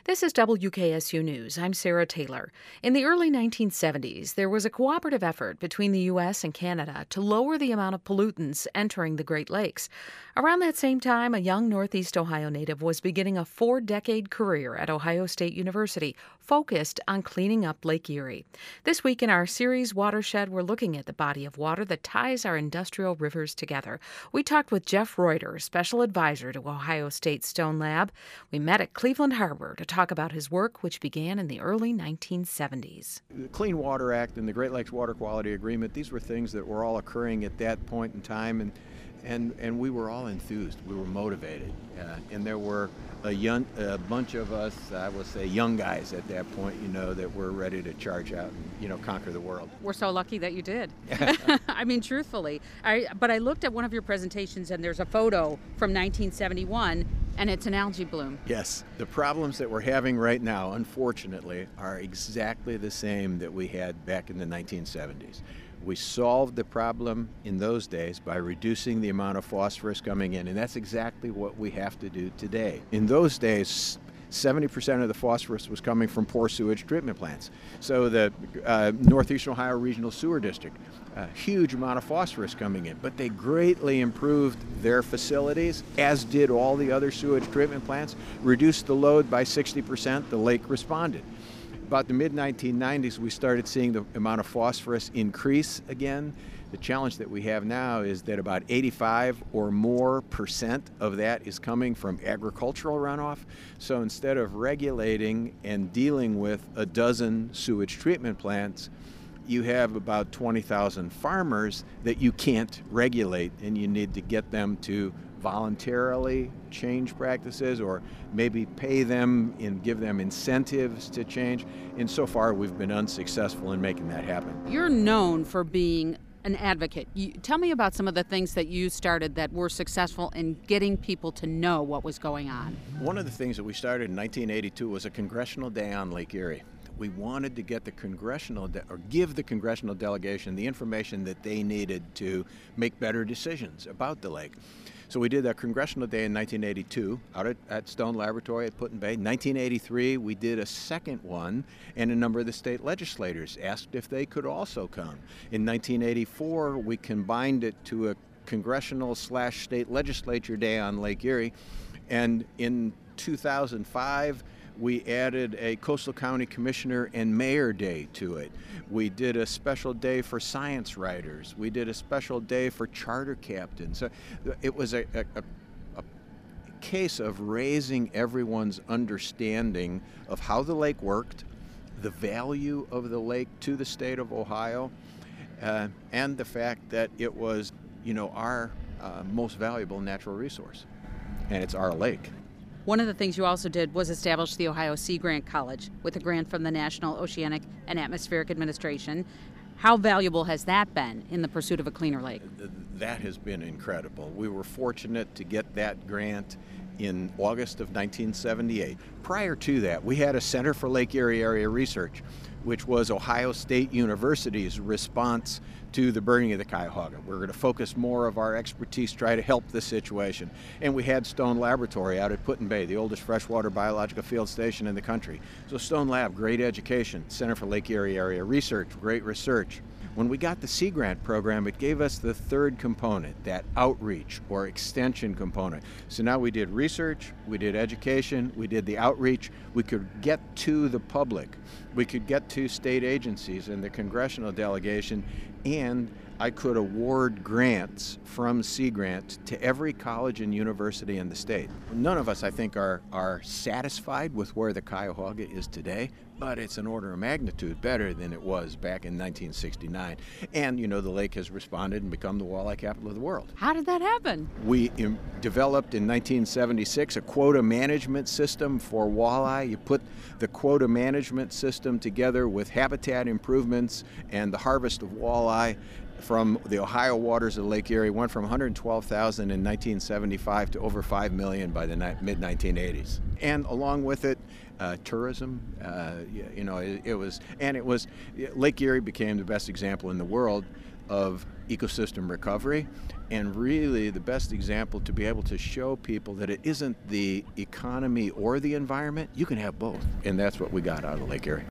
This is WKSU News. I'm Sarah Taylor. In the early 1970s, there was a cooperative effort between the U.S. and Canada to lower the amount of pollutants entering the Great Lakes. Around that same time, a young Northeast Ohio native was beginning a 4-decade career at Ohio State University, focused on cleaning up Lake Erie. This week in our series Watershed, we're looking at the body of water that ties our industrial rivers together. We talked with Jeff Reuter, special advisor to Ohio State Stone Lab. We met at Cleveland Harbor to talk about his work, which began in the early 1970s. The Clean Water Act and the Great Lakes Water Quality Agreement, these were things that were all occurring at that point in time, and we were all enthused. We were motivated, and there were a bunch of us, I would say young guys at that point, that were ready to charge out and, conquer the world. We're so lucky that you did. I mean, truthfully. But I looked at one of your presentations, and there's a photo from 1971, and it's an algae bloom. Yes. The problems that we're having right now, unfortunately, are exactly the same that we had back in the 1970s. We solved the problem in those days by reducing the amount of phosphorus coming in, and that's exactly what we have to do today. In those days, 70% of the phosphorus was coming from poor sewage treatment plants. So the Northeastern Ohio Regional Sewer District, a huge amount of phosphorus coming in, but they greatly improved their facilities, as did all the other sewage treatment plants, reduced the load by 60%, the lake responded. About the mid-1990s, we started seeing the amount of phosphorus increase again. The challenge that we have now is that about 85% or more of that is coming from agricultural runoff. So instead of regulating and dealing with a dozen sewage treatment plants, you have about 20,000 farmers that you can't regulate, and you need to get them to voluntarily change practices or maybe pay them and give them incentives to change. And so far, we've been unsuccessful in making that happen. You're known for being an advocate. Tell me about some of the things that you started that were successful in getting people to know what was going on. One of the things that we started in 1982 was a Congressional Day on Lake Erie. We wanted to get the give the congressional delegation the information that they needed to make better decisions about the lake. So we did a Congressional Day in 1982 out at Stone Laboratory at Put-in-Bay. 1983, we did a second one, and a number of the state legislators asked if they could also come. In 1984, we combined it to a Congressional/State Legislature Day on Lake Erie, and in 2005, we added a Coastal County Commissioner and Mayor Day to it. We did a special day for science writers. We did a special day for charter captains. So it was a case of raising everyone's understanding of how the lake worked, the value of the lake to the state of Ohio, and the fact that it was, our most valuable natural resource, and it's our lake. One of the things you also did was establish the Ohio Sea Grant College with a grant from the National Oceanic and Atmospheric Administration. How valuable has that been in the pursuit of a cleaner lake? That has been incredible. We were fortunate to get that grant in August of 1978. Prior to that, we had a Center for Lake Erie Area Research, which was Ohio State University's response to the burning of the Cuyahoga. We're going to focus more of our expertise, try to help the situation. And we had Stone Laboratory out at Put-in-Bay, the oldest freshwater biological field station in the country. So Stone Lab, great education. Center for Lake Erie Area Research, great research. When we got the Sea Grant program, it gave us the third component, that outreach or extension component. So now we did research, we did education, we did the outreach. We could get to the public. We could get to state agencies and the congressional delegation, and I could award grants from Sea Grant to every college and university in the state. None of us, I think, are satisfied with where the Cuyahoga is today, but it's an order of magnitude better than it was back in 1969. And, the lake has responded and become the walleye capital of the world. How did that happen? We developed in 1976 a quota management system for walleye. You put the quota management system together with habitat improvements and the harvest of walleye from the Ohio waters of Lake Erie. Went from 112,000 in 1975 to over 5 million by the mid-1980s. And along with it, tourism, Lake Erie became the best example in the world of ecosystem recovery, and really the best example to be able to show people that it isn't the economy or the environment. You can have both, and that's what we got out of Lake Erie.